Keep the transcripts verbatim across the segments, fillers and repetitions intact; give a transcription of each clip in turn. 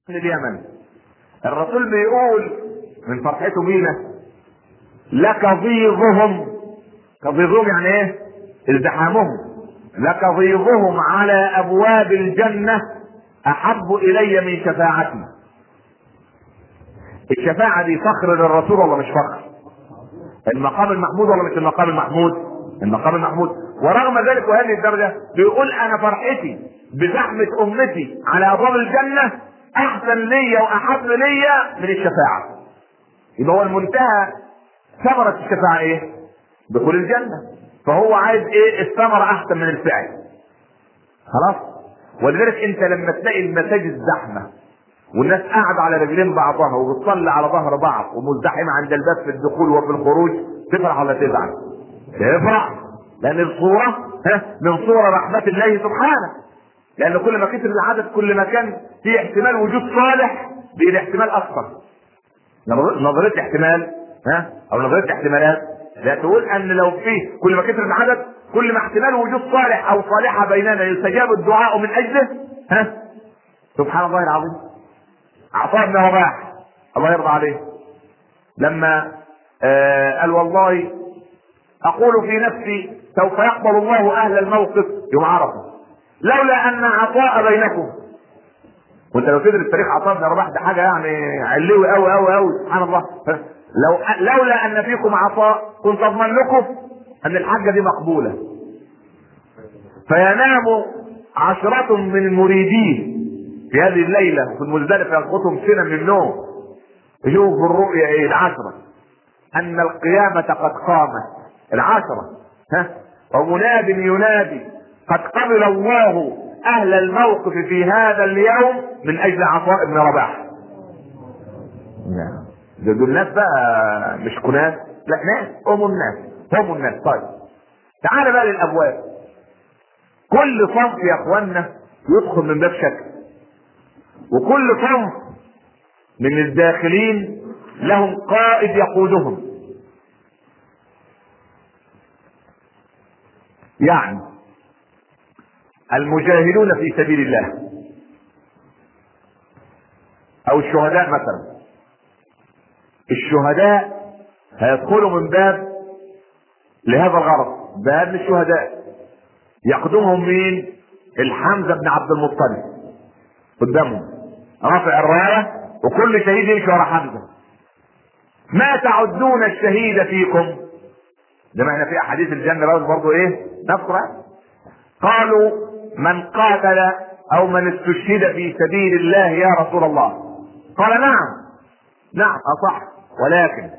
اليمن. الرسول بيقول من فرحته بينا: لكظيظهم، كظيظهم يعني ايه؟ ازدحامهم. لكظيظهم على ابواب الجنة احب الي من شفاعتي. الشفاعة دي فخر للرسول ولا مش فخر؟ المقام المحمود ولا مش المقام المحمود؟ المقام المحمود. ورغم ذلك وهذه الدرجة بيقول: انا فرحتي بزحمة امتي على ابواب الجنة احسن ليا واحب ليا من الشفاعة. يبقى هو المنتهى ثمرة الشفاعة ايه؟ دخول الجنة. فهو عايز ايه؟ الثمرة احسن من الفعل. خلاص. ولذلك انت لما تلاقي المساجد زحمة والناس قاعدة على رجلين بعضها وبتصلي على ظهر بعض ومزدحمة عند الباب في الدخول وفي الخروج، تفرح ولا تزعل؟ تفرح، لان الصورة من صور رحمة الله سبحانه. لان كل ما كتر العدد كل ما كان في احتمال وجود صالح بالاحتمال اكثر. نظرية احتمال ها او نظرية احتمالات لا تقول ان لو فيه كل ما كتر العدد كل ما احتمال وجود صالح او صالحة بيننا يستجاب الدعاء من اجله. ها سبحان الله العظيم. عطاء بن رباح الله يرضى عليه لما آه قال: والله اقول في نفسي سوف يقبل الله اهل الموقف يوم عرفه لولا ان عطاء بينكم. وانت لو تدرس تاريخ عطاء بن رباح ده حاجه يعني علوي قوي قوي قوي سبحان الله. لو لولا ان فيكم عطاء كنت اضمن لكم ان الحاجه دي مقبوله. فينام عشرة من المريدين في هذه الليله في المزدلفه يلقطهم سنه من النوم يشوفوا في الرؤيا ايه؟ العشره ان القيامه قد قامت. العشره ها ومناد ينادي: قد قبل الله اهل الموقف في هذا اليوم من اجل عطاء بن رباح. ده دول الناس بقى مش كناس، لا ناس هم الناس هم الناس. طيب تعال بقى للابواب. كل صنف يا اخوانا يدخل من باب شكل، وكل صنف من الداخلين لهم قائد يقودهم. يعني المجاهدون في سبيل الله او الشهداء مثلا، الشهداء هيدخلوا من باب لهذا الغرض، باب الشهداء. يقدمهم مين؟ الحمزة بن عبد المطلب قدامهم رافع الراية، وكل شهيد يمشي ورا حمزة. ما تعدون الشهيد فيكم؟ ده معنى في احاديث الجنة برضه ايه نذكر. قالوا: من قاتل او من استشهد في سبيل الله يا رسول الله. قال: نعم نعم اصح، ولكن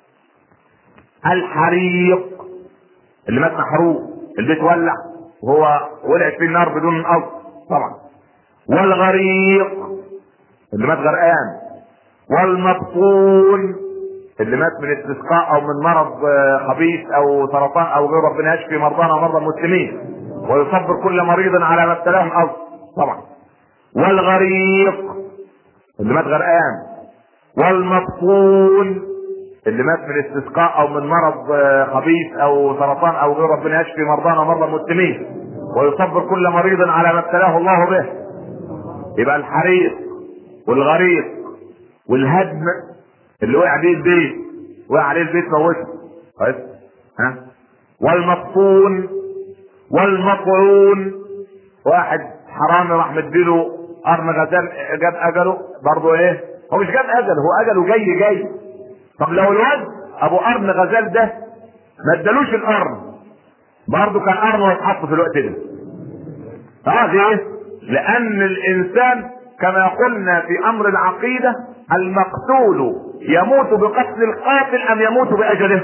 الحريق اللي مات محروق، البيت ولع وهو ولعت فيه النار بدون قصد طبعا، والغريق اللي مات غرقان، والمبطون اللي مات من استسقاء او من مرض خبيث او سرطان او غيره، ربنا يشفي مرضانا ومرضى المسلمين ويصبر كل مريض على ما ابتلاه من قصد طبعا، والغريق اللي مات غرقان، والمبطون اللي مات من استسقاء او من مرض خبيث او سرطان او غيره، ربنا يشفي مرضانا ومرضى المسلمين ويصبر كل مريض على ما ابتلاه الله به. يبقى الحريق والغريق والهدم اللي وقع بيه البيت، وقع عليه البيت موته طيب ها، والمبطون والمطعون، واحد حرامي راح مديله قرن غزال جاب اجله برضه ايه؟ هو مش جاب اجله، هو اجله جاي جاي. طب لو الواد ابو قرن غزال ده ما ادالوش القرن برضه كان قرنه يتحط في الوقت ده. اه ليه؟ لان الانسان كما قلنا في امر العقيده: المقتول يموت بقتل القاتل ام يموت باجله.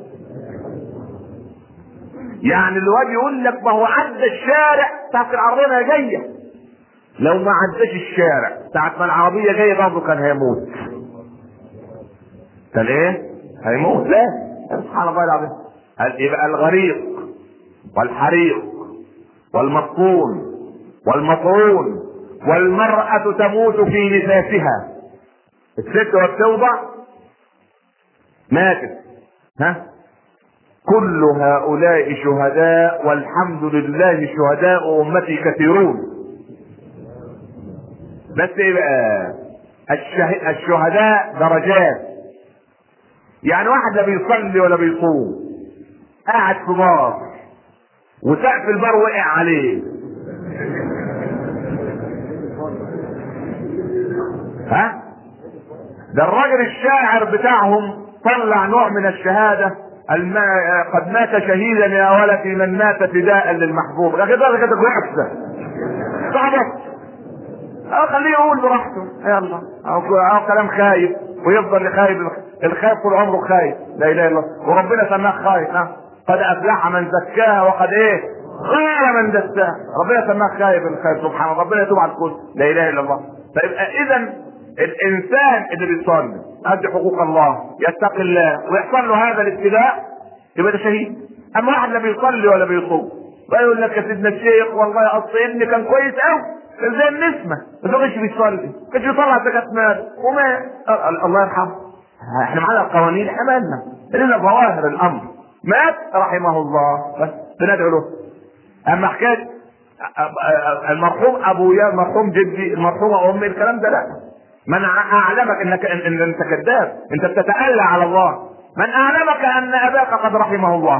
يعني الواد يقول لك: ما هو عدى الشارع ساعة العربية جاية، لو ما عداش الشارع ساعة ما العربية جاية برضه كان هيموت. كان ايه؟ هيموت. لا سبحان الله العظيم. يبقى الغريق والحريق والمطعون والمطعون، والمرأة تموت في نفاسها. الست وبتوضع ماتت ها. كل هؤلاء شهداء والحمد لله شهداء امتي كثيرون. بس ايه بقى؟ الشه... الشهداء درجات. يعني واحد لا بيصلي ولا بيصوم، قاعد في بار وسقف البار وقع عليه، ها؟ ده الراجل الشاعر بتاعهم طلع نوع من الشهادة، الم... قد مات شهيدا يا ولدي من مات فداء للمحبوب. لكن ده كده وحشة صعبة. اه خليه يقول براحته يلا، او او كلام خايف ويفضل يخايف. الخايف طول عمره خايف، لا اله الا الله، وربنا سماه خايف. ها قد افلح من زكاها وقد ايه خير من دساها. ربنا سماه خايف الخايف سبحان الله. ربنا يتوب على الكل، لا اله الا الله. فيبقى اذا الانسان اللي بيصلي ادي حقوق الله، يتقي الله ويحصل له هذا الابتلاء، يبقى ده شهيد. اما واحد لا بيصلي ولا بيصوم ويقول لك يا سيدنا الشيخ والله اصل ابني كان كويس قوي زي النسمه، بس ما كانش بيصلي، كانش بيطلع زكاه مال وما الله يرحمه. احنا معانا القوانين، احنا مالنا، لنا ظواهر الامر. مات رحمه الله بس بندعو له. اما حكايه المرحوم ابويا، المرحوم جدي، المرحومه امي، الكلام ده لا. من اعلمك انك ان انت كذاب، انت بتتألى على الله. من اعلمك ان اباك قد رحمه الله؟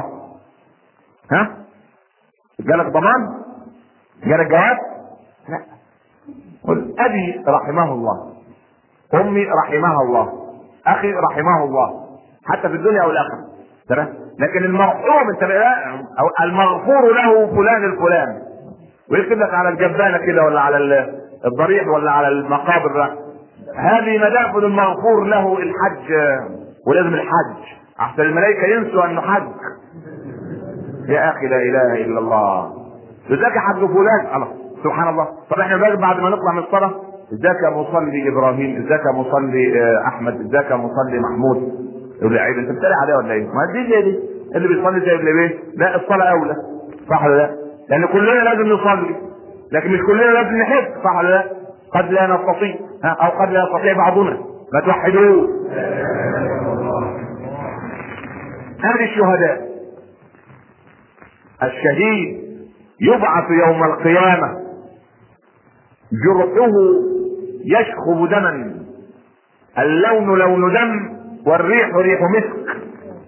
ها جالك ضمان؟ جالك جواب؟ لا. قل ابي رحمه الله، امي رحمها الله، اخي رحمه الله، حتى في الدنيا والاخره. تمام. لكن المرحوم انت او المغفور له فلان الفلان، ويكتب لك على الجبانه كده ولا على الضريح ولا على المقابر، هذه مدافن المغفور له الحج، ولازم الحج احسن الملائكه ينسوا انه حج. يا اخي لا اله الا الله، ازيك حج فلان؟ الله سبحان الله. طب احنا بعد ما نطلع من الصلاه ازيك يا مصلي ابراهيم، ازيك يا مصلي احمد، ازيك يا مصلي محمود؟ يقول لي عيب انت بتتريق عليه ولا ايه؟ ما دي زي دي اللي بيصلي زي اللي بيه. لا الصلاه اولى، صح ولا لا؟ لان كلنا لازم نصلي، لكن مش كلنا لازم نحب، صح ولا لا؟ قد لا نستطيع او قد لا يستطيع بعضنا. ما توحدوه. هذه الشهداء. الشهيد يبعث يوم القيامة جرحه يشخب دما، اللون لون دم والريح ريح مسك.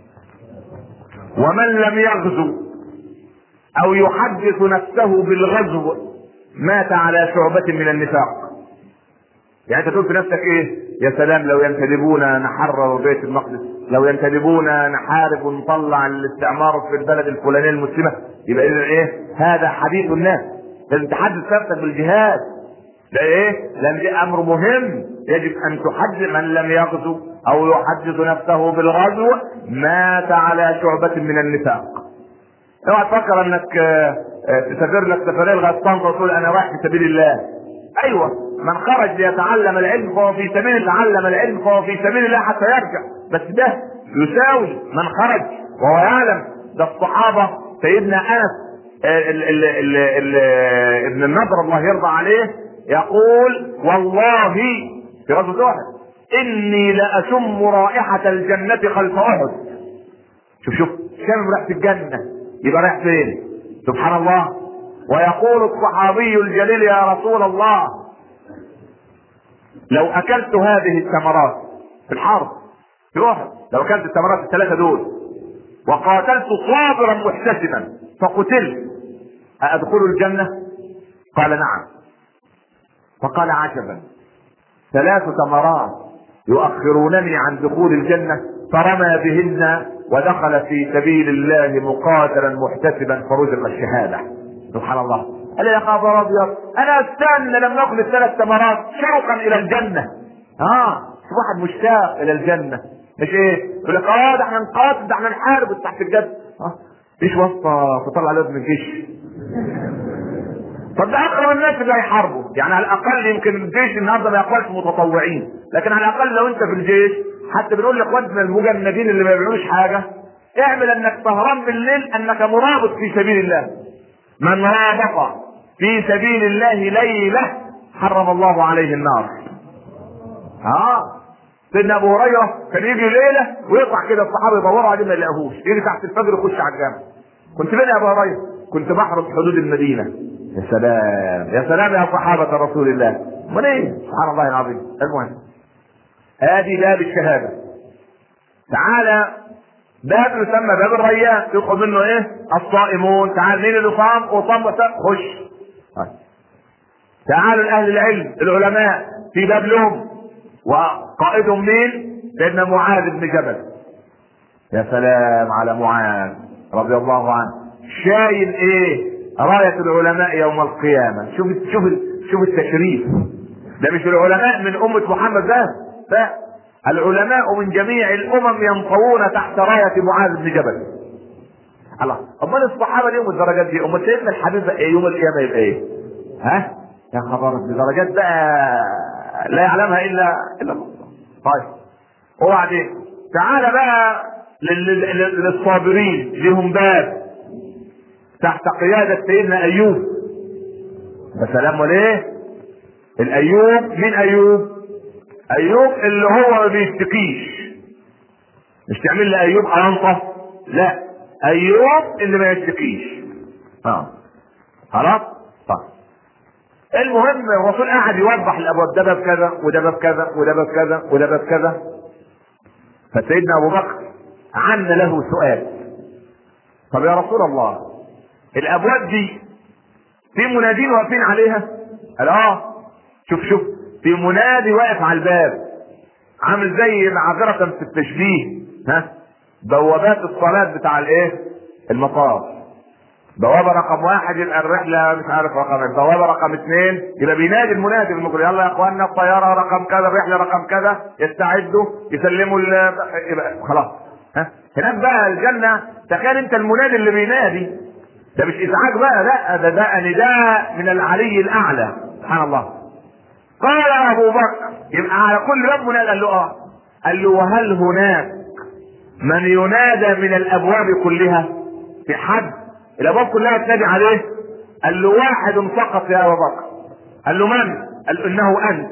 ومن لم يغزو او يحدث نفسه بالغزو مات على شعبة من النفاق. يعني انت تقول في نفسك ايه؟ يا سلام لو ينتدبونا نحرر بيت المقدس، لو ينتدبونا نحارب ونطلع الاستعمار في البلد الفلانيه المسلمه. يبقى اذا ايه؟ هذا حديث الناس. لازم تحدث نفسك بالجهاد. ده ايه؟ لان ده امر مهم، يجب ان تحدث. من لم يغزو او يحدث نفسه بالغزو مات على شعبة من النفاق. اوعى تفكر انك تسافر لك سفريه لغايه طنطا وتقول انا رايح في سبيل الله. ايوه، من خرج ليتعلم العلم فهو في سبيل تعلم العلم فهو في سبيل الله حتى يرجع. بس ده يساوي من خرج وهو يعلم. ده الصحابه سيدنا انس ال ال ال ال ابن النضر الله يرضى عليه يقول والله في غزوه احد اني لاشم رائحه الجنه خلف احد. شوف شوف شم ريحه الجنه، يبقى رايح فين؟ سبحان الله. ويقول الصحابي الجليل يا رسول الله لو اكلت هذه الثمرات في الحرب في احد، لو اكلت الثمرات الثلاثه دول وقاتلت صابرا محتسبا فقتلت أأدخل الجنة؟ قال نعم. فقال عجبا، ثلاث ثمرات يؤخرونني عن دخول الجنة، فرمى بهن ودخل في سبيل الله مقاتلا محتسبا فرزق الشهادة. سبحان الله. قال يا خبر ابيض، انا استنى لما اكل الثلاث ثمرات شوقا الى الجنة. اه واحد مشتاق الى الجنة، مش ايه يقول لك اه ده احنا نقاتل، ده احنا نحارب تحت الجد. اه ايش واسطه تطلع على ابن الجيش؟ طب ده اقرب الناس اللي هيحاربوا. يعني على الاقل يمكن الجيش النهارده ما يقبلش متطوعين، لكن على الاقل لو انت في الجيش حتى بنقول لاخواتنا المجندين اللي ما بيعملوش حاجه اعمل انك سهران بالليل انك مرابط في سبيل الله. من رابط في سبيل الله ليله حرم الله عليه النار. اه سيدنا ابو هريره كان يجي ليله ويطلع كده الصحابه يدوروا عليه ما يلاقوهوش، يجي تحت الفجر يخش على الجامع. كنت فين يا ابو هريره؟ كنت بحرس حدود المدينه. يا سلام يا سلام يا صحابه رسول الله. امال ايه؟ سبحان الله العظيم. المهم ادي باب الشهاده. تعالى باب يسمى باب الريان، يدخل منه ايه؟ الصائمون. تعال مين اللي صام وصام وسام؟ خش. تعالوا الاهل العلم العلماء في باب لهم، وقائدهم مين؟ سيدنا معاذ بن جبل. يا سلام على معاذ رضي الله عنه، شايل ايه؟ راية العلماء يوم القيامة. شوف شوف شوف التشريف ده. مش العلماء من امة محمد بس، لا، العلماء من جميع الامم ينطوون تحت راية معاذ بن جبل. الله، امال الصحابة ليهم الدرجات دي؟ امال سيدنا الحبيب ايه يوم القيامة يبقى ايه؟ ها؟ يا خبر، الدرجات بقى لا يعلمها الا الا الله. طيب وبعدين تعالى بقى للصابرين، لهم باب تحت قيادة سيدنا ايوب. يا سلام. وليه الايوب؟ مين ايوب؟ ايوب اللي هو ما بيشتكيش. مش تعمل لي ايوب انطه، لا، ايوب اللي ما يشتكيش. اه خلاص. طيب المهم الرسول قاعد يوضح الابواب، ده باب كذا وده باب كذا وده باب كذا وده باب كذا. فسيدنا ابو بكر عن له سؤال: طب يا رسول الله، الابواب دي في منادين واقفين عليها؟ قال اه. شوف شوف في منادي واقف على الباب، عامل زي معذرة في التشبيه، ها، بوابات الصلاة بتاع الايه؟ المطار. بوابة رقم واحد يبقى الرحلة مش عارف رقم، بوابة رقم اثنين يبقى بينادي المنادي المقول: يلا يا اخواننا الطيارة رقم كذا، الرحلة رقم كذا، يستعدوا يسلموا يبقى خلاص. ها، هناك بقى الجنة تخيل انت المنادي اللي بينادي ده مش ازعاج بقى، لا، ده ده نداء من العلي الاعلى سبحان الله. قال ابو بكر يبقى على كل باب منادى. قال له اه. قال له: وهل هناك من ينادى من الابواب كلها؟ في حد الابواب كلها تنادي عليه؟ قال له: واحد فقط يا ابو بكر. قال له: من؟ قال له: انه انت.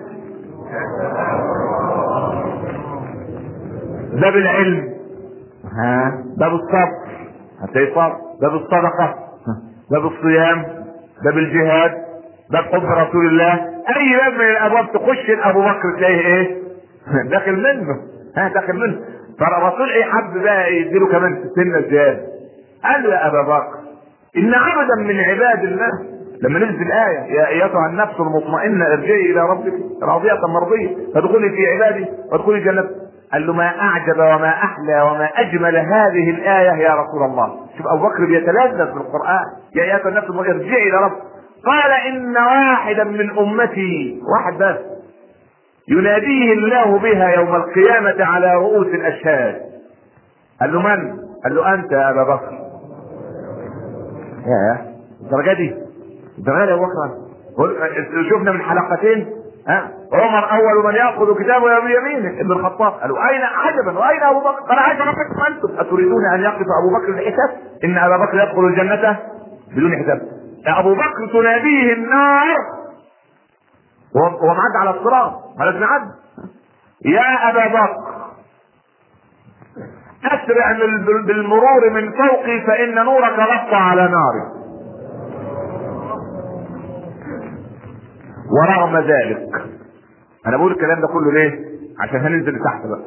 باب العلم، ها، باب الصبر، هتلاقي صبر، باب الصدقه، باب الصيام، باب الجهاد، باب حب رسول الله. اي باب من الابواب تخش ابو بكر تلاقيه ايه؟ داخل منه، ها، داخل منه. فالرسول ايه حب بقى يديله كمان سنه زياده. قال له: يا ابا بكر، ان عبدا من عباد الله، لما نزل الايه: يا ايتها النفس المطمئنه ارجعي الى ربك راضيه مرضيه فادخلي في عبادي وادخلي جنتي. قال له: ما اعجب وما احلى وما اجمل هذه الايه يا رسول الله. شوف ابو بكر بيتلذذ بالقران: يا ايتها النفس المطمئنه ارجعي الى ربك. قال: ان واحدا من امتي، واحد بس، يناديه الله بها يوم القيامه على رؤوس الاشهاد. قال له: من؟ قال له: انت يا ابا بكر. يا الدرجه دي، الدرجه دي يا ابو بكر. شفنا من حلقتين، ها، عمر اول من ياخذ كتابه بيمينه ابن الخطاب. قالوا: اين عجبا واين ابو بكر؟ قال: عايز ربكم انتم اتريدون ان يقف ابو بكر الحساب؟ ان ابا بكر يدخل الجنه بدون حساب. ابو بكر تناديه النار وهو معدي على الصراط، لازم يعدي. يا ابا بكر اسرع بالمرور من فوقي فان نورك غطى على ناري. ورغم ذلك، انا بقول الكلام ده كله ليه؟ عشان هننزل لتحت بقى.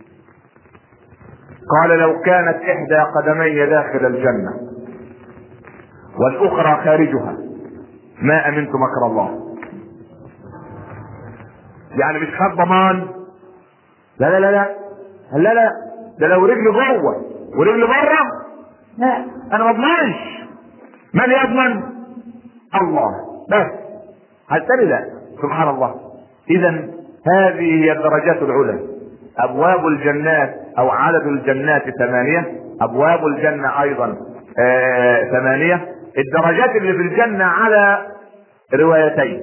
قال: لو كانت احدى قدمي داخل الجنة والاخرى خارجها ما امنت مكر الله. يعني مش خد ضمان، لا لا لا لا لا لا، ده لو رجل جوه ورجل بره، لا، انا ما اضمنش. من يضمن؟ الله بس. هالتالي لا، سبحان الله. اذا هذه هي الدرجات العلى. ابواب الجنات او عدد الجنات ثمانية، ابواب الجنة ايضا آه ثمانية. الدرجات اللي في الجنة على روايتين.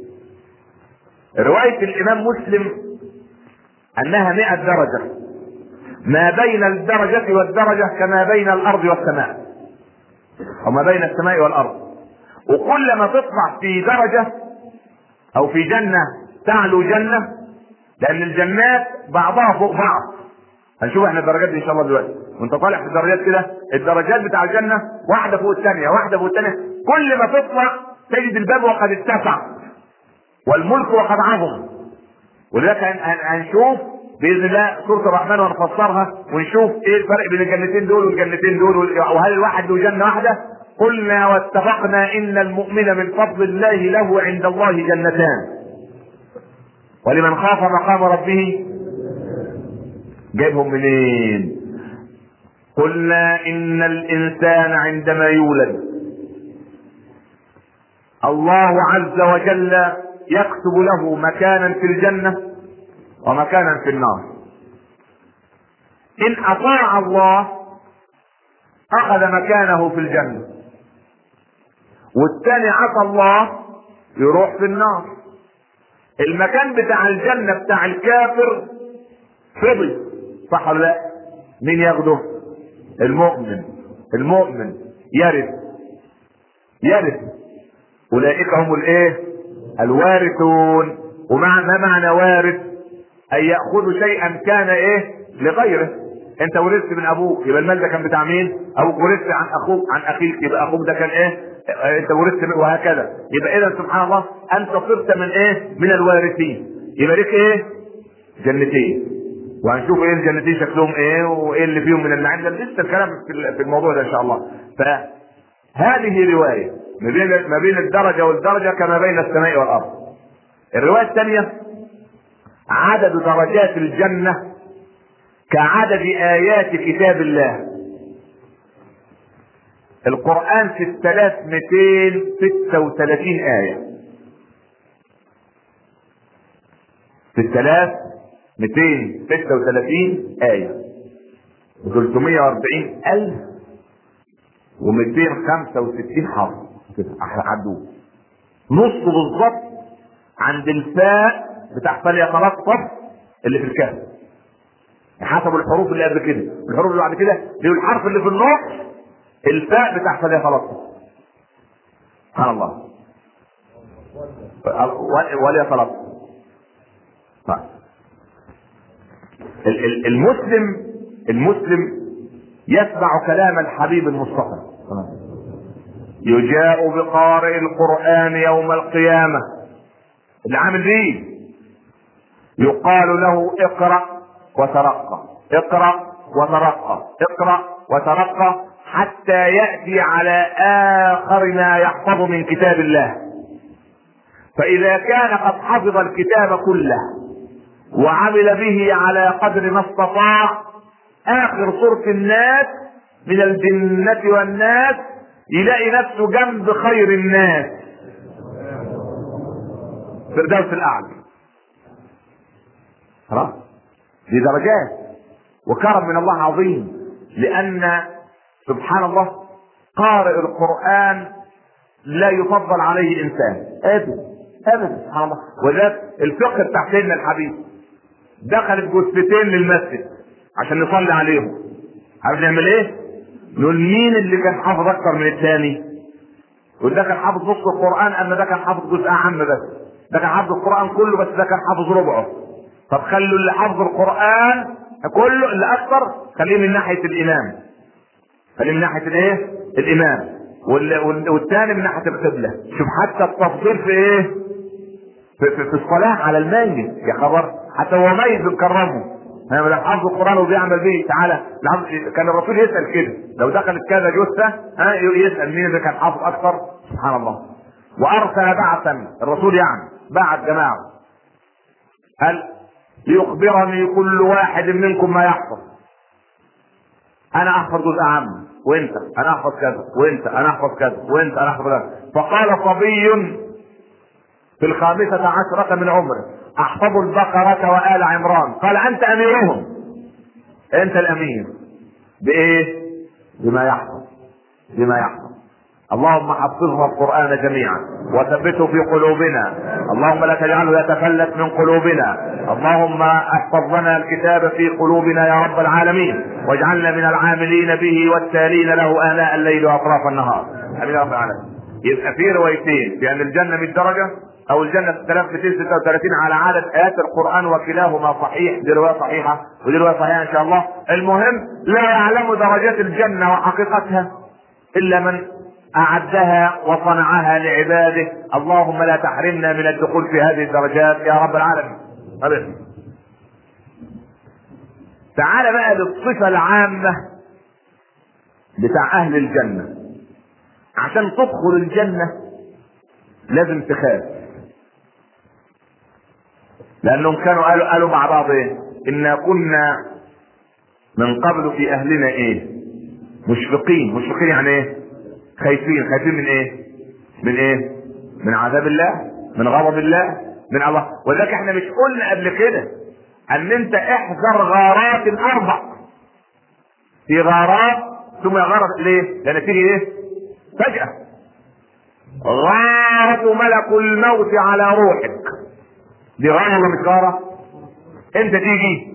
رواية الامام مسلم انها مئة درجة، ما بين الدرجة والدرجة كما بين الارض والسماء، او ما بين السماء والارض. وكل ما تطلع في درجة او في جنة تعلو جنة، لان الجنات بعضها فوق بعض. هنشوف احنا الدرجات دي ان شاء الله دلوقتي وانت طالع في الدرجات كده. الدرجات بتاع الجنة واحدة فوق الثانية، واحدة فوق الثانية. كل ما تطلع تجد الباب وقد اتسع، والملك وقد عظم. ولذلك هنشوف باذن الله سوره الرحمن ونفسرها ونشوف ايه الفرق بين الجنتين دول والجنتين دول، وهل الواحد له جنه واحده. قلنا واتفقنا ان المؤمن من فضل الله له عند الله جنتان ولمن خاف مقام ربه. جايبهم منين؟ قلنا ان الانسان عندما يولد الله عز وجل يكتب له مكانا في الجنة ومكانا في النار. ان اطاع الله اخذ مكانه في الجنة، والثاني عصى الله يروح في النار. المكان بتاع الجنة بتاع الكافر فضي، صح ولا لا؟ مين ياخده؟ المؤمن. المؤمن يرث يرث اولئك هم الايه؟ الوارثون. ومعنى ما معنى وارث؟ ان ياخذ شيئا كان ايه لغيره. انت ورثت من ابوك، يبقى المال ده كان بتاع مين؟ ابوك. ورثت عن اخوك عن اخيك، يبقى اخوك ده كان ايه؟ انت ورثت، وهكذا. يبقى اذا سبحان الله انت صرت من ايه؟ من الوارثين. يبقى لك ايه؟ جنتين. وهنشوف ايه الجنتين شكلهم ايه وايه اللي فيهم من النعيم. ده لسه الكلام في الموضوع ده ان شاء الله. فهذه روايه ما بين ما بين الدرجه والدرجه كما بين السماء والارض. الروايه الثانيه عدد درجات الجنه كعدد ايات كتاب الله. القرآن ستة آلاف ومئتين وستة وثلاثين آية. ستة آلاف ومئتين وستة وثلاثين آية وثلاثمائة وأربعين ألف ومئتين وخمسة وستين حرف كده عدوه. نص بالظبط عند الفاء بتاع فليتلطف اللي في الكهف. حسب الحروف اللي قبل كده، الحروف اللي بعد كده دي الحرف اللي في النص الفاء بتاع فليتلطف. سبحان الله. وليتلطف. المسلم المسلم يسمع كلام الحبيب المصطفى. يجاء بقارئ القرآن يوم القيامة اللي عامل بيه، يقال له اقرأ وترقى، اقرأ وترقى، اقرأ وترقى، حتى يأتي على آخر ما يحفظ من كتاب الله. فإذا كان قد حفظ الكتاب كله وعمل به على قدر ما استطاع، آخر سورة الناس من الجنة والناس يلاقي نفسه جنب خير الناس فردوس الأعلى. خلاص، دي درجات وكرم من الله عظيم. لأن سبحان الله قارئ القرآن لا يفضل عليه انسان ابدا ابدا. سبحان الله. وذات الفقه بتاع سيدنا الحبيب دخلت جثتين للمسجد عشان نصلي عليهم. عارف نعمل ايه؟ نقول مين اللي كان حافظ اكتر من الثاني؟ وده كان حافظ نص القرآن، اما ده كان حافظ جزء اعم بس. ده كان حافظ القرآن كله بس ده كان حافظ ربعه. طب خلوا اللي حافظ القرآن كله اللي اكثر خليه من ناحية الامام، خليه من ناحية الايه؟ الامام، والثاني من ناحية القبلة. شوف حتى التفضيل في ايه؟ في, في, في الصلاة على الميت يا خبر. حتى هو ميت بنكرمه. انا لو حافظ القرآن وبيعمل به تعالى، كان الرسول يسأل كده لو دخلت كذا جثة ها يسأل مين اللي كان حافظ اكثر. سبحان الله. وارسل بعثا، الرسول يعني بعث جماعة قال ليخبرني كل واحد منكم ما يحفظ. انا احفظ جزء عام وانت، انا احفظ كذا وانت، انا احفظ كذا وانت، انا احفظ كذا. فقال صبي في الخامسة عشرة من عمره احفظ البقرة وآل عمران. قال انت اميرهم، انت الامير. بايه؟ بما يحفظ، بما يحفظ. اللهم حفظنا القرآن جميعا وثبته في قلوبنا. اللهم لا تجعله يتفلت من قلوبنا. اللهم احفظ لنا الكتاب في قلوبنا يا رب العالمين، واجعلنا من العاملين به والتالين له آناء الليل واطراف النهار. امين يا رب العالمين. يبقى في روايتين بان الجنة مية درجة او الجنة ستة آلاف ومئتين وستة وثلاثين على عدد ايات القرآن، وكلاهما صحيح. دي رواية صحيحة ودي رواية صحيحة ان شاء الله. المهم لا يعلم درجات الجنة وحقيقتها الا من اعدها وصنعها لعباده. اللهم لا تحرمنا من الدخول في هذه الدرجات يا رب العالمين. طيب. تعال بقى للصفة العامة بتاع اهل الجنة. عشان تدخل الجنة لازم تخاف، لانهم كانوا قالوا قالوا مع بعض ايه؟ انا كنا من قبل في اهلنا ايه؟ مشفقين. مشفقين يعني ايه؟ خايفين. خايفين من ايه؟ من ايه؟ من عذاب الله، من غضب الله، من الله. ولذلك احنا مش قلنا قبل كده ان انت احذر غارات الاربع. في غارات ثم غارة ليه؟ لان تيجي ايه؟ فجأة. غارة ملك الموت على روحك، دي غارة ولا مش غارة؟ انت تيجي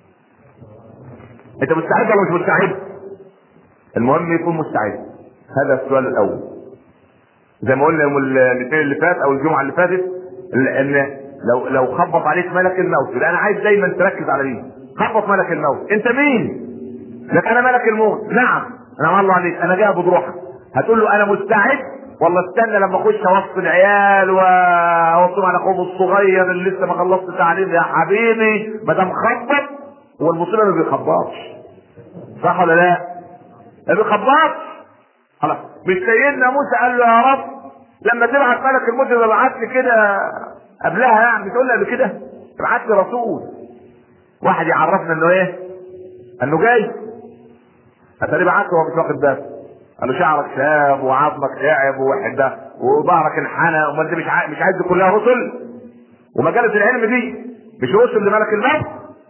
انت مستعد ولا مش مستعد؟ المهم يكون مستعد. هذا السؤال الاول. زي ما قلنا يوم الاثنين اللي فات او الجمعه اللي فاتت، ان لو لو خبط عليك ملك الموت، لان انا عايز دايما تركز على دي. خبط ملك الموت، انت مين؟ لك انا ملك الموت. نعم انا الله عليك، انا جاي بروحك. هتقول له انا مستعد والله استنى لما اخش وسط العيال واوصيهم على اخوهم الصغير اللي لسه ما خلصت تعليم؟ يا حبيبي ما دام خبط، هو المصيبه ما بيخبطش، صح ولا لا؟ ما بيخبطش. خلاص. مش سيدنا موسى قال له يا رب لما تبعت ملك الموت يبقى ابعت لي كده قبلها، يعني بتقول لي قبل كده ابعت لي رسول واحد يعرفنا انه ايه؟ انه جاي. اتاري بعته وهو مش واخد باله. قال له شعرك شاب وعظمك تعب ووحده وظهرك انحنى، وما انت مش عايز مش عايز دي كلها رسل؟ ومجالس العلم دي مش رسل لملك الموت؟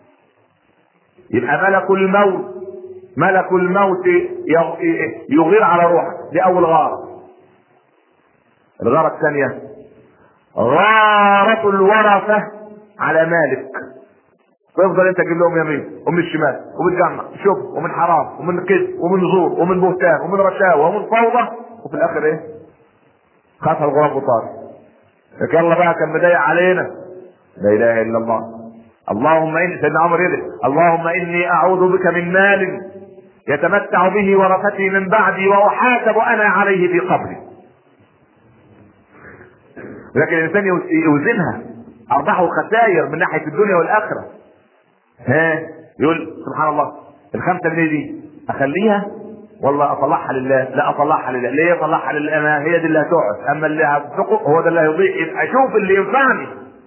يبقى ملك الموت ملك الموت يغير على روحك. دي اول غارة. الغارة الثانية غارة الورثة على مالك. تفضل انت تجيب لهم يمين ومن الشمال وبتجمع شبه ومن حرام ومن كذب ومن زور ومن بهتان ومن رشاوى ومن فوضى، وفي الاخر ايه؟ خاف الغراب وطار. لك يلا بقى كان مضايق علينا. لا اله الا الله. اللهم اني سيدنا عمر يدعي اللهم اني اعوذ بك من مال يتمتع به ورثتي من بعدي واحاسب انا عليه في قبري. لكن الانسان يوزنها ارباح وخسائر من ناحيه الدنيا والاخره. ها يقول سبحان الله الخمسه جنيه دي اخليها والله اطلعها لله؟ لا اطلعها لله. ليه اطلعها لله؟ انا هي دي اللي هتقعد، اما اللي هتفقه هو ده اللي هيضيع. يبقى اشوف اللي ينفعني.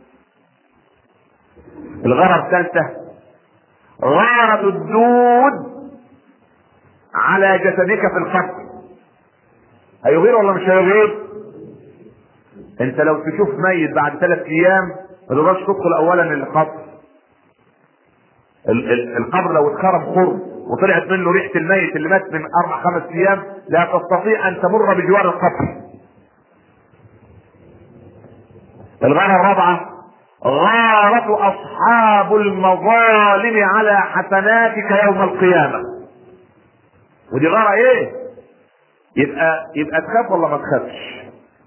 الغرض الثالثه غرض الدود على جسدك في القبر. هيغير ولا مش هيغير؟ انت لو تشوف ميت بعد ثلاث ايام ما تقدرش تدخل اولا القبر. القبر لو اتخرم خرم وطلعت منه ريحه الميت اللي مات من اربع خمس ايام لا تستطيع ان تمر بجوار القبر. الغارة الرابعة غارة اصحاب المظالم على حسناتك يوم القيامة. ودي غارة ايه؟ يبقى يبقى تخاف ولا ما تخافش؟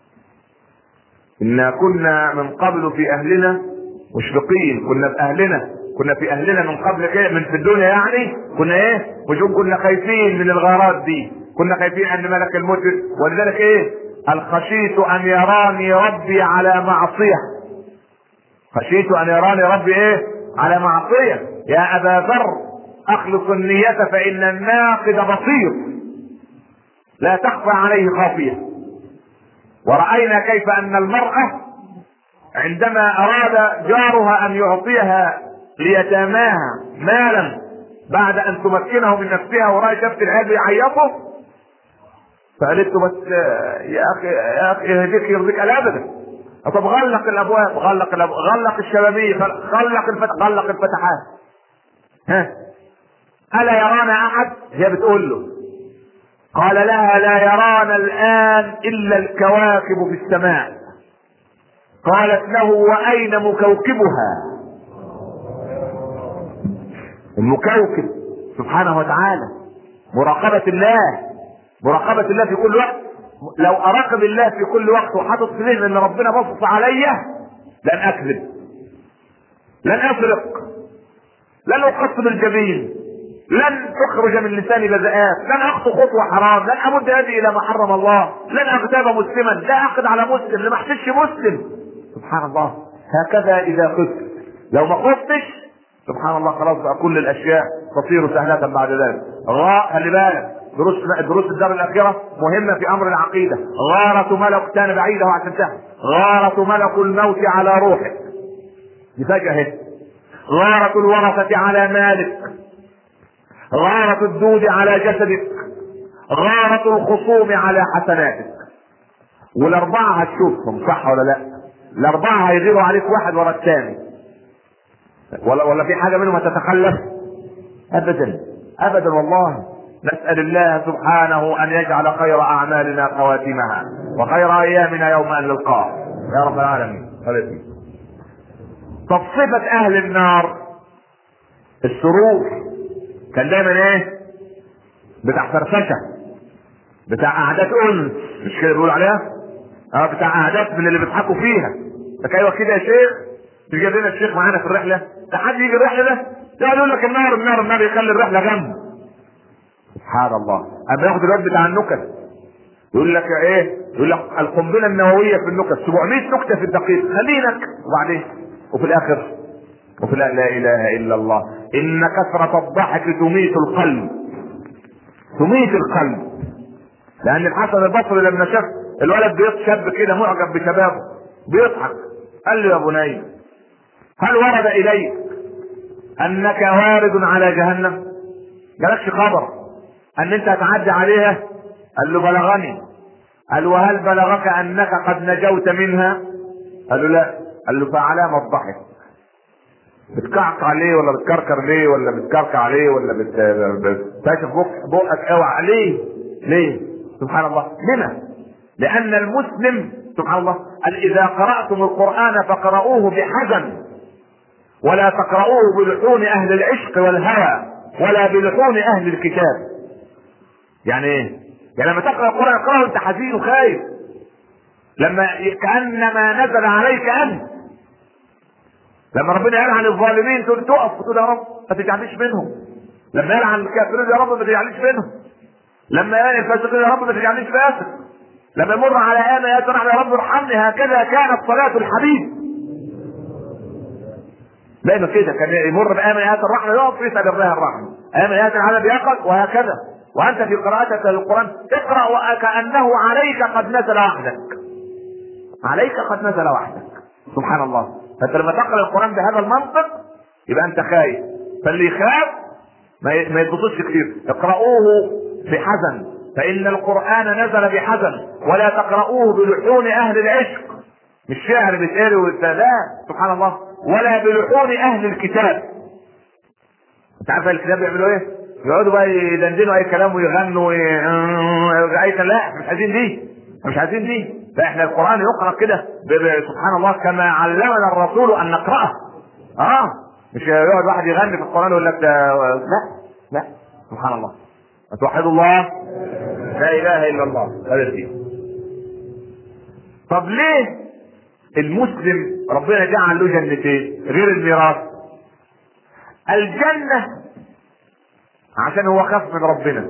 إنا كنا من قبل في أهلنا مشفقين. كنا في أهلنا كنا في أهلنا من قبل كده من في الدنيا، يعني كنا إيه؟ وشوف كنا خايفين من الغارات دي. كنا خايفين أن ملك الموت. ولذلك إيه؟ خشيت أن يراني ربي على معصية. خشيت أن يراني ربي إيه؟ على معصية. يا أبا ذر أخلص النية فإن الناقد بصير لا تخفى عليه خافية. ورأينا كيف أن المرأة عندما أراد جارها أن يعطيها ليتاماها مالا بعد أن تمكنه من نفسها ورأي شفت العيال يعيطوا فقالت له بس يا أخي يا أخي يهديك يرضيك الأبدا. طب غلق الأبواب غلق الأبواب غلق الشبابيك غلق الفتح غلق الفتحات. ها ألا يرانا أحد؟ هي بتقول له. قال لها لا يرانا الآن إلا الكواكب في السماء. قالت له وأين مكوكبها؟ المكوكب سبحانه وتعالى مراقبة الله. مراقبة الله في كل وقت. لو أراقب الله في كل وقت وحاطط في ذهني إن ربنا بصص عليا لن أكذب، لن أسرق، لن أقص بالجبين، لن تخرج من لساني بذاءات، لن اخطو خطوه حرام، لن امد يدي الى ما حرم الله، لن اغتاب مسلما، لا اعقد على مسلم، لما احسش مسلم. سبحان الله. هكذا اذا خفت. لو ما خفتش سبحان الله خلاص بقى كل الاشياء تصير سهله بعد ذلك. غاء خلي بالك، دروس دروس الدار الاخره مهمه في امر العقيده. غارة ملك كان بعيده وعشان تحت، غارة ملك الموت على روحك، دي فجأة اهي. غارة الورثة على مالك، غارة الدود على جسدك، غارة الخصوم على حسناتك. والاربعه هتشوفهم صح ولا لا؟ الاربعه هيغيروا عليك واحد ورا الثاني، ولا ولا في حاجه منهم هتتخلف؟ ابدا ابدا والله. نسال الله سبحانه ان يجعل خير اعمالنا خواتمها وخير ايامنا يوم ان نلقاه يا رب العالمين. طب صفه اهل النار السرور، كان دايما ايه؟ بتاع فرفشه، بتاع قعدات انس، مش كده بيقول عليها؟ اه بتاع قعدات من اللي بيضحكوا فيها. فكايوه كده يا شيخ، تيجي لنا الشيخ معانا في الرحله، ده حد يجي الرحله ده يقعد يقول لك النار النار النار، يخلي الرحله جنبه. سبحان الله. اما ياخد الواد بتاع النكت يقول لك ايه؟ يقول لك القنبله النوويه في النكت، سبعمية نكته في الدقيقه، خلينك وبعدين وفي الاخر وفي الآخر لا اله الا الله. ان كثره الضحك تميت القلب، تميت القلب. لان الحسن البصري لما شاف الولد بيشاب كده معجب بشبابه بيضحك، قال له يا بني هل ورد اليك انك وارد على جهنم؟ جالكش خبر ان انت هتعدي عليها؟ قال له بلغني. قال وهل بلغك انك قد نجوت منها؟ قال له لا. قال له فعلامة الضحك؟ بتكعكع ليه ولا بتكركر ليه ولا بتكركع عليه ولا بتكشف بقك اوعى ليه؟ ليه؟ سبحان الله. لما؟ لان المسلم سبحان الله قال اذا قرأتم القرآن فقرأوه بحزن ولا تقرأوه بلحون اهل العشق والهوى ولا بلحون اهل الكتاب. يعني ايه؟ يعني لما تقرأ القرآن اقرأه وانت حزين وخايف، لما كأنما نزل عليك انت. لما ربنا يلعن الظالمين تقول تقف وتقول يا رب ما تجعلنيش منهم. لما يلعن الكافرين يا رب ما تجعلنيش منهم. لما يلعن الفاسقين يا رب ما تجعلنيش فاسق. لما يمر على آية يا رب ارحمني. هكذا كانت صلاة الحبيب دايما كده، كان يمر بآيات الرحمة يقف يسأل الله الرحمة، آيات العذاب يقف، وهكذا. وأنت في قراءتك للقرآن اقرأ وكأنه عليك قد نزل وحدك، عليك قد نزل وحدك. سبحان الله. فأنت لما تقرأ القرآن بهذا المنطق يبقى أنت خايف، فاللي يخاف ما يتبسطش كتير. اقرأوه بحزن فإن القرآن نزل بحزن ولا تقرأوه بلحون أهل العشق، مش شعر بتقري والسادات سبحان الله، ولا بلحون أهل الكتاب. انت عارف الكتاب بيعملوا ايه؟ يقعدوا بقى يدندنوا اي كلام ويغنوا اي كلام. لا مش عايزين دي، مش عايزين دي. فاحنا القرآن يقرأ كده سبحان الله كما علمنا الرسول ان نقرأه. اه مش يقعد واحد يغني في القرآن ويقول لك لا لا سبحان الله. توحدوا الله لا اله الا الله. هذا فيه. طب ليه المسلم ربنا جعل له جنتين غير الميراث؟ الجنة عشان هو خاف من ربنا،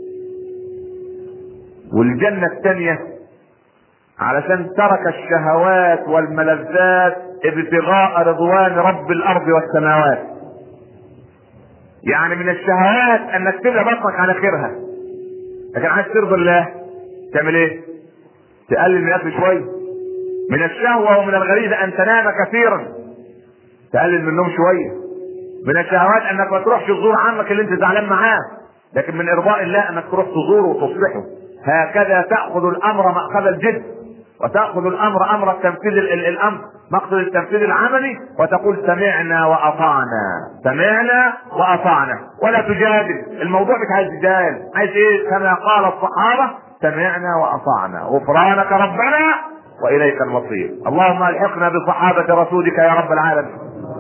والجنة الثانية علشان ترك الشهوات والملذات ابتغاء رضوان رب الارض والسماوات. يعني من الشهوات انك تبقى بطنك على خيرها، لكن عايز ترضي الله تعمل ايه؟ تقلل من الاكل شويه. من الشهوة ومن الغريزة ان تنام كثيرا، تقلل من النوم شويه. من الشهوات انك ما تروحش تزور عمك اللي انت زعلان معاه، لكن من ارضاء الله انك تروح تزوره وتصلحه. هكذا تاخذ الامر ماخذ الجد، وتاخذ الامر امر التنفيذ الامر مقصد التنفيذ العملي، وتقول سمعنا واطعنا، سمعنا واطعنا، ولا تجادل. الموضوع مش عايز جدال، عايز ايه؟ كما قال الصحابه سمعنا واطعنا غفرانك ربنا واليك المصير. اللهم الحقنا بصحابه رسولك يا رب العالمين.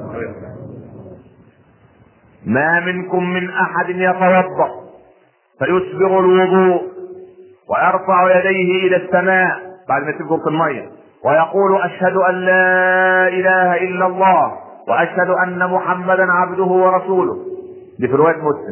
ما منكم من احد يتوضا فيسبغ الوضوء ويرفع يديه الى السماء بعد ما يسيب الميه ويقول اشهد ان لا اله الا الله واشهد ان محمدا عبده ورسوله. دي في روايه مسلم.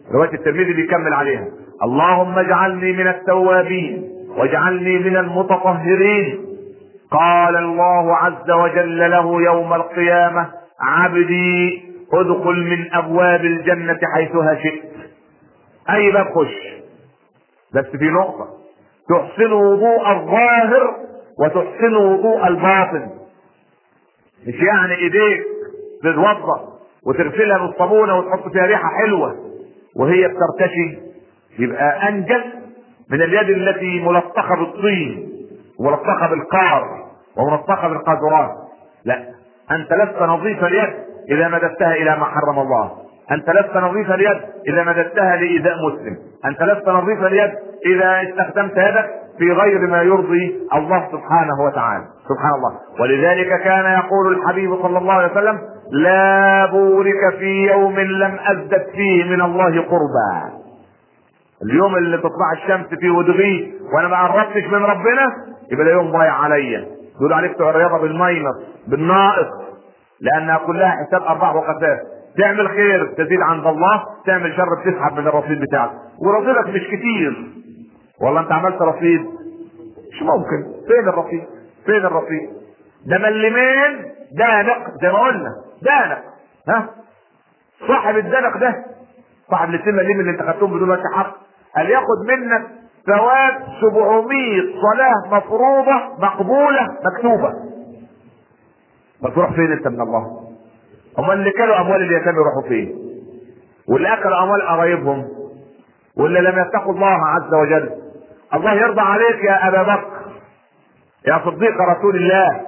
رواية الترمذي بيكمل عليها: اللهم اجعلني من التوابين واجعلني من المتطهرين. قال الله عز وجل له يوم القيامة: عبدي ادخل من ابواب الجنة حيثها شئت، اي باب خش، بس في نقطة: تحسن وضوء الظاهر وتحسن وضوء الباطن. مش يعني ايديك تتوضا وتغسلها بالصابونه وتحط فيها ريحه حلوه وهي بترتشي، يبقى انجز من اليد التي ملطخه بالطين وملطخه بالقار وملطخه بالقاذورات. لا، انت لست نظيف اليد اذا مددتها الى ما حرم الله، انت لست نظيف اليد اذا مددتها لايذاء مسلم، انت لست نظيف اليد اذا استخدمت يدك في غير ما يرضي الله سبحانه وتعالى. سبحان الله. ولذلك كان يقول الحبيب صلى الله عليه وسلم: لا بورك في يوم لم ازدد فيه من الله قربا. اليوم اللي تطلع الشمس فيه وتغيب وانا ما قربتش من ربنا يبقى ده يوم ضايع عليا. يقول عليك بتوع الرياضه بالماينس بالناقص، لانها كلها حساب ارباح وخسائر. تعمل خير تزيد عند الله، تعمل شر بتسحب من الرصيد بتاعك، ورصيدك مش كتير. والله انت عملت رصيد مش ممكن. فين الرصيد؟ فين الرصيد؟ ده ملمين دانق زي ما قلنا، دانق. ها صاحب الدنق ده، صاحب الاثنين مليم اللي انت خدتهم بدون وجه حق، قال ياخد منك ثواب سبعمية صلاة مفروضة مقبولة مكتوبة. ما تروح فين انت من الله؟ هم اللي كانوا اموال اليتامى يروحوا فين؟ واللي اكلوا اموال قرايبهم، واللي لم يتقوا الله عز وجل. الله يرضى عليك يا ابا بكر يا صديق رسول الله،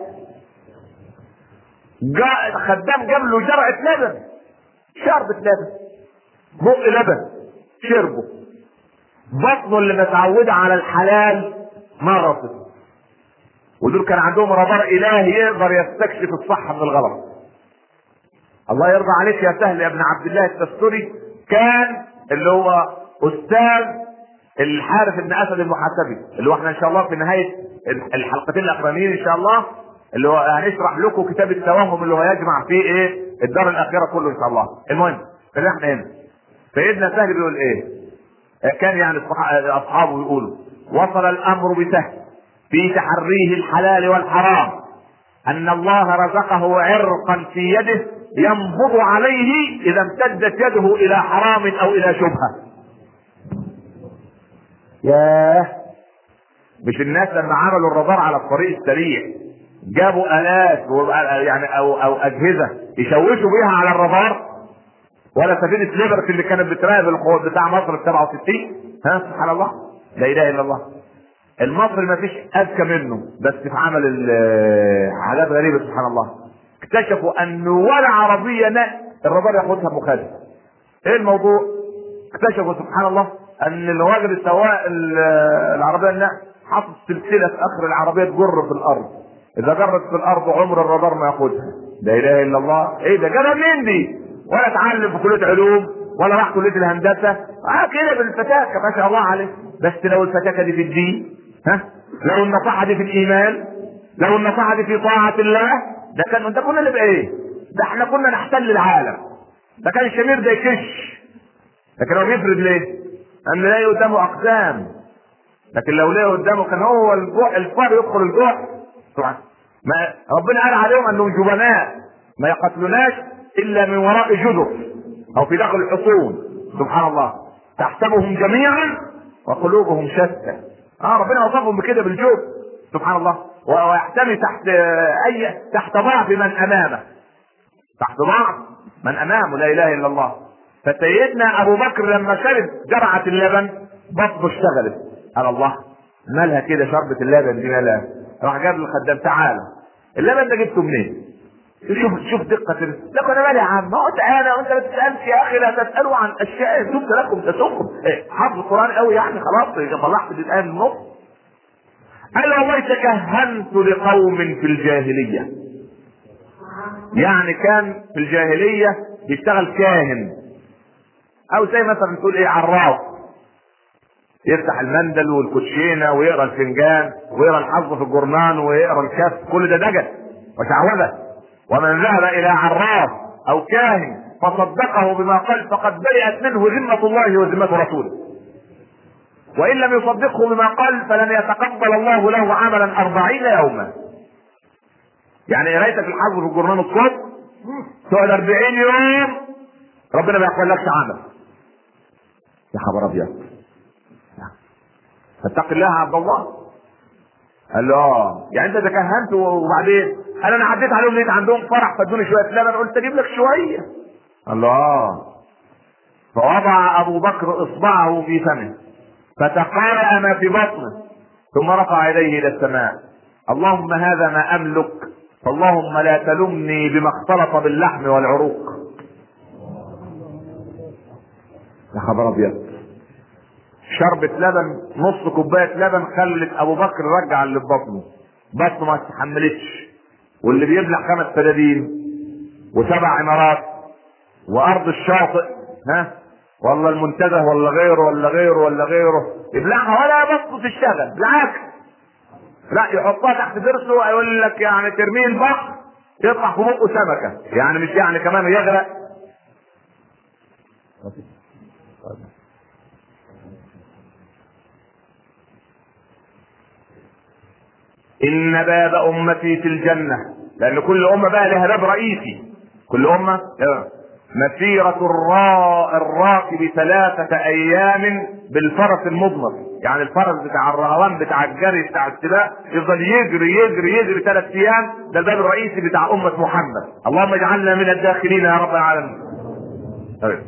جاء خدام جاب له جرعة لبن، شربة لبن، بق لبن شربه، بطنه اللي متعودة على الحلال مرضت. ودول كان عندهم رادار الهي يقدر يستكشف الصح من الغلط. الله يرضى عليك يا سهل يا ابن عبد الله التستري، كان اللي هو استاذ الحارث بن اسد المحاسبي، اللي هو احنا ان شاء الله في نهايه الحلقتين الاخرانيين ان شاء الله اللي هو هنشرح لكم كتاب التوهم اللي هو يجمع فيه ايه الدار الاخيره كله ان شاء الله. المهم خلينا احنا هنا. سيدنا سهل بيقول ايه؟ كان يعني اصحابه يقولوا: وصل الامر بسهل في تحريه الحلال والحرام ان الله رزقه عرقا في يده ينبض عليه اذا امتدت يده الى حرام او الى شبهه. ياه، مش الناس لما عملوا الرادار على الطريق السريع جابوا الات يعني او او اجهزه يشوشوا بيها على الرادار؟ ولا سفينه ليبرتي اللي كانت بتراقب القوات بتاع مصر في سبعة وستين؟ ها سبحان الله، لا اله الا الله. المصري ما فيش اذكى منه، بس في عمل حاجات غريبه سبحان الله. اكتشفوا ان ولا عربيه نقل الرادار ياخدها مخالف. ايه الموضوع؟ اكتشفوا سبحان الله ان الراجل سواق العربيه النقل حاطط سلسله في اخر العربيه تجر في الارض، اذا جرت في الارض عمر الرادار ما ياخدها. لا اله الا الله. ايه ده؟ جابها منين دي؟ ولا اتعلم في كليه علوم ولا راح كليه الهندسه، اه كده بالفتاكه ما شاء الله عليه. بس لو الفتاكه دي في الدين، ها لو النصيحه دي في الايمان، لو النصيحه دي في طاعه الله، ده كان ده كنا نبقى ايه؟ ده احنا كنا نحتل العالم. ده كان الشمير ده يكش، لكن هو بيفرد ليه؟ ان لا قدامه اقسام، لكن لو ليه قدامه كان هو الجوع الفار يدخل الجوع. طبعا ما ربنا قال عليهم انهم جبناء ما يقتلوناش الا من وراء جدر او في داخل الحصون. سبحان الله، تحسبهم جميعا وقلوبهم شتى. اه ربنا وصفهم بكده بالجود سبحان الله، ويحتمي تحت اي تحت ضعف من امامه، تحت ضعف من امامه. لا اله الا الله. فسيدنا ابو بكر لما شرب جرعه اللبن بطنه اشتغلت. قال الله مالها كده شربة اللبن دي مالها؟ راح جاب الخدام: تعالى اللبن ده جبته منين؟ شوف شوف دقة. لكن انا مالي يا عم، ما قلت انا وانت ما تسالش يا اخي، لا تسالوا عن اشياء تبت لكم تسوقكم. ايه حفظ القران قوي يعني خلاص طلعت بالايه من النص. قال والله تكهنت لقوم في الجاهليه، يعني كان في الجاهليه بيشتغل كاهن، او زي مثلا تقول ايه عراف، يفتح المندل والكوتشينه ويقرا الفنجان ويقرا الحظ في الجرنان ويقرا الكف، كل ده دجل وشعوذه. ومن ذهب الى عراف او كاهن فصدقه بما قال فقد برئت منه ذمة الله وذمة رسوله، وإن لم يصدقه بما قال فلن يتقبل الله له عملا أربعين يوما. يعني قرايتك الحظ في الجرنان الصوت تقعد أربعين يوم ربنا ما يقبلكش عمل. يا خبر ابيض، فاتق الله يا عبد الله. قال له اه يعني انت تكهنت وبعدين قال انا عديت عليهم لقيت عندهم فرح فادوني شويه لبن قلت اجيب لك شويه. قال له اه. فوضع ابو بكر اصبعه في فمه فتقارأ ما في بطنه ثم رفع يديه الى السماء: اللهم هذا ما املك فاللهم لا تلمني بما اختلط باللحم والعروق. يا خبر ابيض، شربة لبن نص كوباية لبن خلت ابو بكر رجع اللي في بطنه، بطنه ما استحملتش، واللي بيبلع خمس فدادين وسبع عمارات وارض الشاطئ ها والله المنتزه ولا غيره ولا غيره ولا غيره يبلعها ولا بطنه تشتغل، بالعكس لا يحطها تحت ضرسه ويقول لك يعني ترميه البحر يطلع في بقه سمكة، يعني مش يعني كمان يغرق. ان باب امتي في الجنة، لان كل امة بقى لها باب رئيسي، كل امة مسيرة الراء الراكب ثلاثة ايام بالفرس المضمر، يعني الفرس بتاع الرهوان بتاع الجري بتاع السباق يفضل يجري يجري يجري ثلاث ايام، ده الباب الرئيسي بتاع امة محمد. اللهم اجعلنا من الداخلين يا رب العالمين. طيب.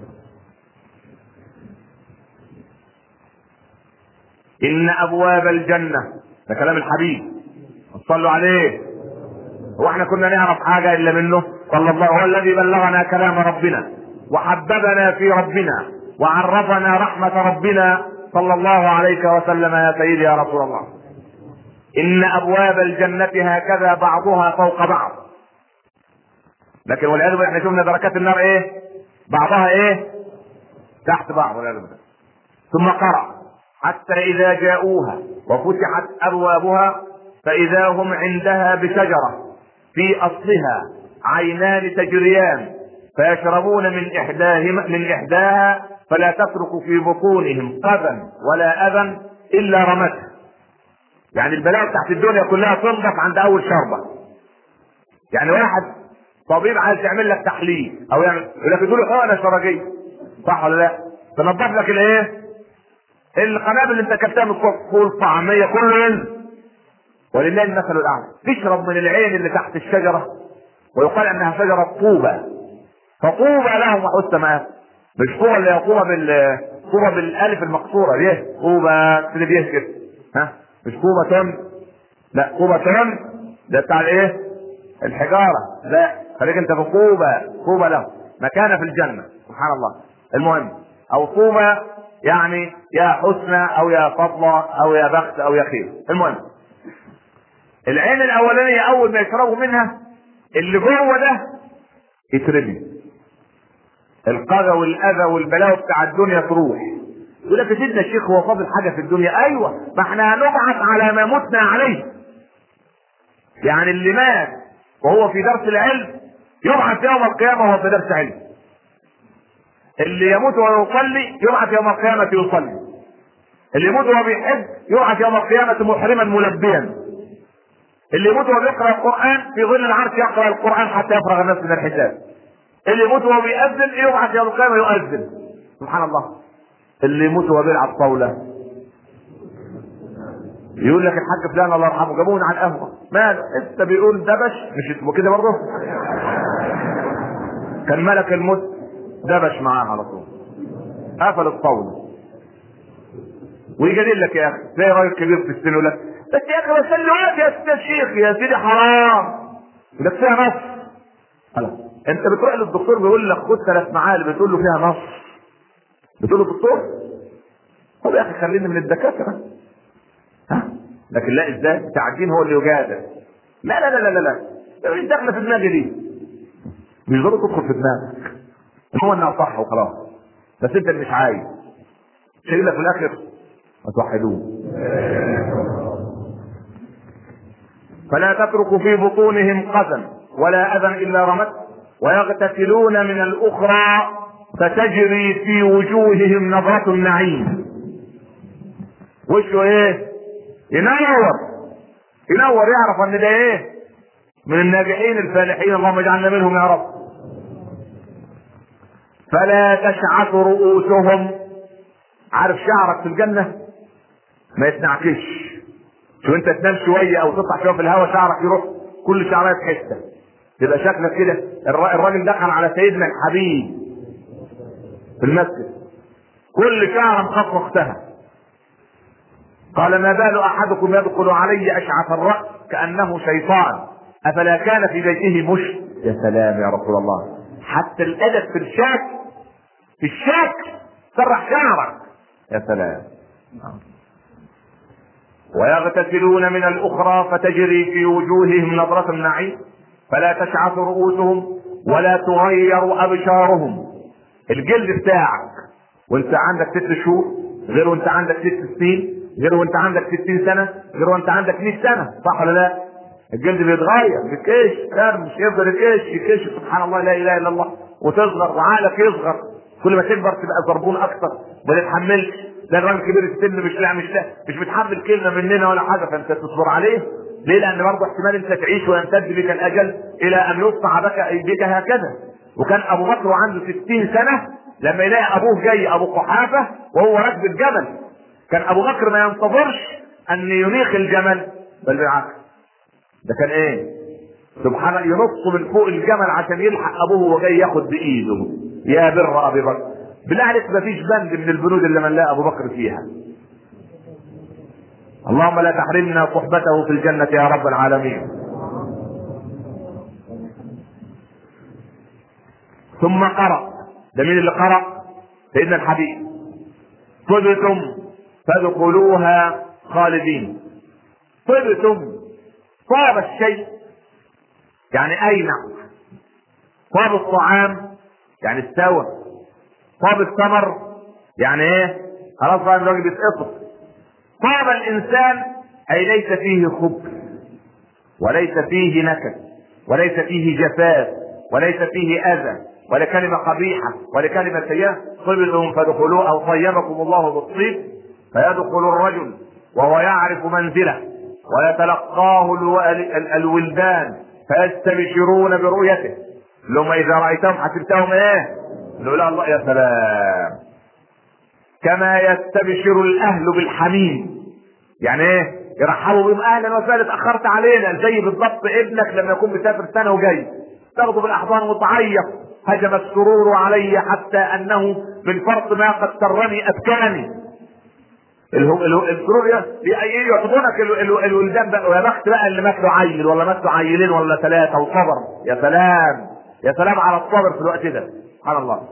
ان ابواب الجنة، ده كلام الحبيب صلوا عليه، هو احنا كنا نعرف حاجة الا منه صلى الله، هو الذي بلغنا كلام ربنا وحببنا في ربنا وعرفنا رحمة ربنا صلى الله عليك وسلم يا سيدي يا رسول الله. ان ابواب الجنة هكذا بعضها فوق بعض، لكن والعياذ بالله احنا شفنا دركات النار ايه؟ بعضها ايه؟ تحت بعض والعياذ بالله. ثم قرأ: حتى اذا جاءوها وفتحت ابوابها فاذا هم عندها بشجرة في اصلها عينان تجريان فيشربون من احداهما من احداها فلا تترك في بطونهم قذى ولا اذى الا رمتها. يعني البلاء تحت الدنيا كلها تنضف عند اول شربة. يعني واحد طبيب عايز يعمل لك تحليل او يعني يقول لك ادوا له حقنه شرجيه، صح ولا لا؟ تنضف لك الايه؟ القنابل اللي انت كلتها من فوق الطعميه كله ينزل. ولله المثل الاعلى. تشرب من العين اللي تحت الشجره ويقال انها شجره طوبه، فطوبى لهم وحسن مآب. مش طوبى اللي هي طوبى بال طوبى بالالف المقصوره دي، طوبى كده دي كده ها، مش طوبى تن، لا طوبى تن ده بتاع الايه؟ الحجاره. لا خليك انت في طوبى، طوبى لهم مكانه في الجنه. سبحان الله. المهم او طوبى يعني يا حسنى او يا فضله او يا بخت او يا خير. المهم العين الاولانيه اول ما يشربوا منها اللي جوه ده يترمي، القذى والاذى والبلاوي بتاع الدنيا تروح. يقول لك يا سيدنا الشيخ هو فاضل حاجه في الدنيا؟ ايوه، ما احنا هنبعث على ما متنا عليه. يعني اللي مات وهو في درس العلم يبعث يوم القيامه وهو في درس علم، اللي يموت وهو يصلي يبعث يوم القيامه يصلي، اللي يموت وهو بيحج يبعث يوم القيامه محرما ملبيا، اللي يموت وهو بيقرا القران في ظل العرش يقرا القران حتى يفرغ الناس من الحجاب، اللي يموت وهو بيأذن يبعث يوم القيامه يؤذن. سبحان الله. اللي يموت وهو بيلعب طاوله يقول لك الحاج فلان الله يرحمه جابوه على القهوه، ماله انت بيقول دبش؟ مش اسمه كده برضه؟ كان ملك الموت دبش معاه على طول قفل الطاوله ويجادل لك يا اخي زي راجل كبير في السن يقول لك بس يا اخي بس الوقت يا سيدي الشيخ يا سيدي حرام ده فيها نص. خلاص انت بتروح للدكتور بيقول لك خد ثلاث معالق بتقول له فيها نص، بتقول له دكتور طب يا اخي خليني من الدكاتره ها، لكن لا ازاي بتاع الدين هو اللي يجادل؟ لا لا لا لا لا لا مش داخله في دماغي دي، مش ضروري تدخل في دماغك، هو انها صح وخلاص بس انت اللي مش عايز شايل لك في الاخر ما توحدوه. فلا تترك في بطونهم قذى ولا اذى الا رمت ويغتسلون من الاخرى فتجري في وجوههم نظرة النعيم. وشه ايه؟ ينور ينور يعرف ان ده ايه؟ من الناجحين الفالحين، اللهم اجعلنا منهم يا رب. فلا تشعث رؤوسهم. عارف شعرك في الجنة ما يتنعكش. شو انت تنام شوية او تطلع شوية في الهواء شعرك يروح كل شعرات حتة، تبقى شكلك كده. الراجل دخل على سيدنا الحبيب في المسجد كل شعر مخصص اختها، قال ما بال احدكم يدخل علي اشعث الرأس كأنه شيطان افلا كان في بيته مشت. يا سلام يا رسول الله، حتى الادب في الشاك في الشاك سرح شعرك. يا سلام. ويغتسلون من الاخرى فتجري في وجوههم نظرة النعيم فلا تشعث رؤوسهم ولا تغير ابشارهم. الجلد بتاعك وانت عندك ست شهور غير وانت عندك ست سنين غير وانت عندك ستين سنة غير وانت عندك مئة سنة، صح ولا لا؟ الجلد بيتغير، بيكش مش يفضل يكش يكش سبحان الله لا اله الا الله، وتصغر وعقلك يصغر، كل ما تكبر تبقى زربون اكثر ما تتحملش. ده الراجل كبير السن مش لا مش لا مش متحمل كلمه مننا ولا حاجه، فانت تصبر عليه ليه؟ لان برضه احتمال انت تعيش ويمتد بك الاجل الى ان يقطع بك بك هكذا. وكان ابو بكر وعنده ستين سنه لما يلاقي ابوه جاي ابو قحافه وهو راكب الجمل، كان ابو بكر ما ينتظرش ان ينيخ الجمل، بل بالعكس ده كان ايه؟ سبحان الله ينص من فوق الجمل عشان يلحق ابوه وهو جاي ياخد بايده. يا بر ابي بكر. بالله عليك ما فيش بند من البنود اللي من لا ابو بكر فيها. اللهم لا تحرمنا صحبته في الجنة يا رب العالمين. ثم قرأ، ده مين اللي قرأ؟ سيدنا الحبيب. طبتم فادخلوها خالدين. طبتم، طاب الشيء يعني اينع، طاب الطعام يعني استوى، طاب الثمر يعني ايه؟ خلاص بقى الراجل بيتقطع. طاب الانسان اي ليس فيه خبث وليس فيه نكد وليس فيه جفاف وليس فيه اذى ولا كلمه قبيحه ولا كلمه سيئه. طبتم فادخلوه او طيبكم الله بالطيب. فيدخل الرجل وهو يعرف منزله ويتلقاه الولدان فيستبشرون برؤيته. لما اذا رايتهم حسبتهم ايه؟ لولا الله. يا سلام. كما يستبشر الاهل بالحميم، يعني ايه؟ يرحبوا بهم اهلا وسهلا اتاخرت علينا، زي بالضبط ابنك لما يكون مسافر سنه وجاي تاخده بالاحضان وتعيط هجم السرور علي حتى انه من فرط ما قد سرني ابكاني. السرور يحضنك الولدان بقى، ويا بخت بقى اللي مات له عيل ولا مات له عيلين ولا ثلاثه وصبر. يا سلام يا سلام على الصبر في الوقت ده سبحان الله.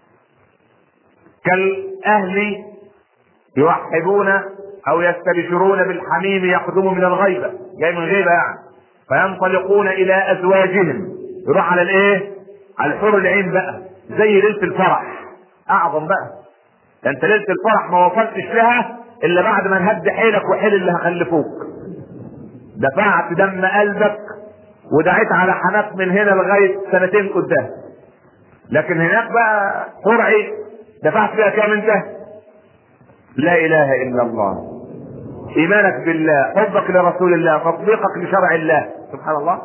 كالاهل يوحدون او يستبشرون بالحميم يقدم من الغيبه، جاي من غيبه يعني. فينطلقون الى ازواجهم، يروح على الايه؟ على الحور العين بقى، زي ليله الفرح اعظم بقى. ده انت ليله الفرح ما وصلتش لها الا بعد ما نهد حيلك وحيل اللي هخلفوك، دفعت دم قلبك ودعيت على حناك من هنا لغايه سنتين قدام. لكن هناك بقى قرعي دفعت فيها كام انت؟ لا اله الا الله، ايمانك بالله، حبك لرسول الله، تطبيقك لشرع الله سبحان الله.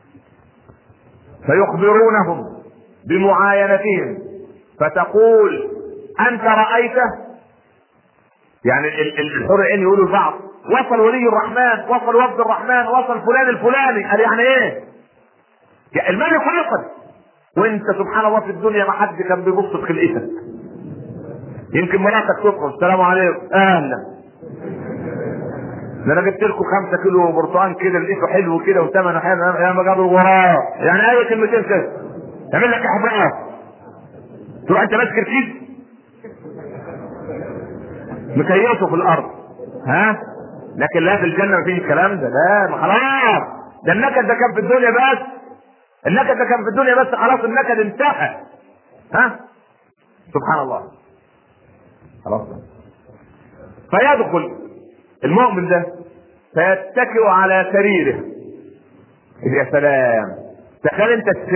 فيخبرونهم بمعاينتهم فتقول انت رايته، يعني الحور العين يقولوا لبعض وصل ولي الرحمن، وصل وفد الرحمن، وصل فلان الفلاني. قال يعني ايه؟ يعني الملك وصل، وانت سبحان الله في الدنيا ما حد كان بيبص في خلقتك. يمكن مراتك تدخل السلام عليكم اهلا، ده انا جبت لكم خمسة كيلو برتقال كده لقيته حلو كده وثمنه حلو يا ما جابوا وراه، يعني اي كلمتين كده يعمل لك احباط. تروح انت ماسك الكيس مكيفه في الارض ها. لكن لا في الجنه مفيش الكلام ده، لا ما خلاص، ده النكد ده كان في الدنيا بس، النكد ده كان في الدنيا بس، خلاص النكد انتهى ها سبحان الله خلاص. فيدخل المؤمن ده فيتكئ على سريره. يا سلام، تخيل انت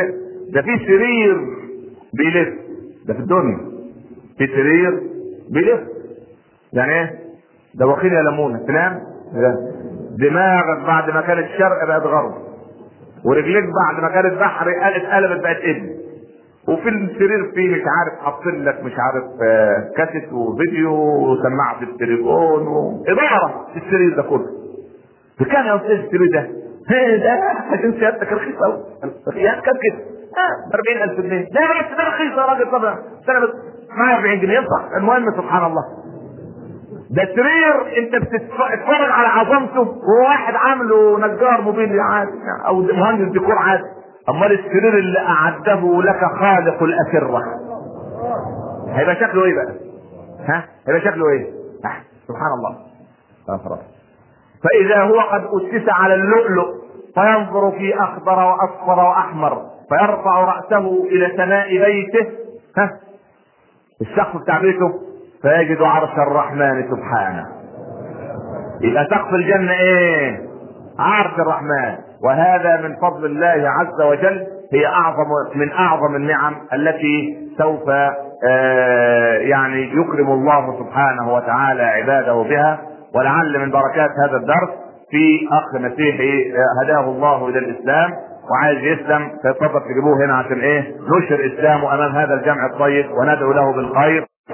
ده في سرير بيلف، ده في الدنيا في سرير بيلف. يعني ايه؟ ده وخيل يا لمونه تنام، دماغك بعد ما كانت شرق بقت غرب، ورجليك بعد ما كانت بحر اتقلبت بقت ابن، وفي السرير فيه مش عارف حاطين لك مش عارف كاسيت وفيديو وسماعه التليفون وإدارة السرير ده كله. بكام يا استاذ السرير ده؟ ده عشان سيادتك رخيص قوي، يعني كام كده؟ اه أربعين ألف جنيه. لا بس ده رخيص يا راجل، طبعا انا بس معايا أربعين جنيه ينفع. المهم سبحان الله، ده سرير انت بتتفرج على عظمته وواحد عامله نجار موبيل عادي او مهندس ديكور عادي. امال السرير اللي اعده لك خالق الاسره هيبقى شكله ايه بقى؟ ها هيبقى شكله ايه؟ اه. سبحان الله. اه. فاذا هو قد اسس على اللؤلؤ فينظر في اخضر واصفر واحمر، فيرفع راسه الى سماء بيته، ها السقف بتاع بيته، فيجد عرش الرحمن سبحانه. يبقى سقف الجنه ايه؟ عرش الرحمن. وهذا من فضل الله عز وجل، هي اعظم من اعظم النعم التي سوف آه يعني يكرم الله سبحانه وتعالى عباده بها. ولعل من بركات هذا الدرس في اخ مسيحي هداه الله الى الاسلام وعايز يسلم، فيتفضل تجيبوه هنا عشان ايه؟ نشر اسلامه امام هذا الجمع الطيب وندعو له بالخير.